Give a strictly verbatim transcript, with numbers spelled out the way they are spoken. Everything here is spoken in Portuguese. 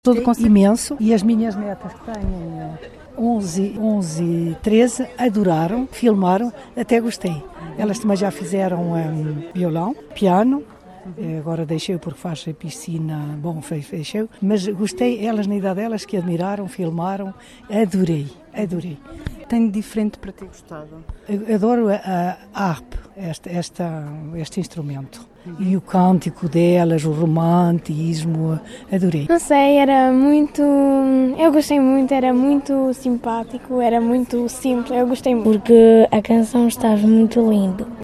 Tudo com imenso, e as minhas netas que têm onze, onze, treze adoraram, filmaram, até gostei. Elas também já fizeram um, violão, piano, agora deixei porque faz a piscina, bom, deixei, mas gostei, elas na idade delas que admiraram, filmaram, adorei, adorei. Tem de diferente para ter gostado? Eu adoro a, a harpa, este, esta, este instrumento. E o cântico delas, o romantismo, adorei. Não sei, era muito... Eu gostei muito, era muito simpático, era muito simples, eu gostei muito. Porque a canção estava muito linda.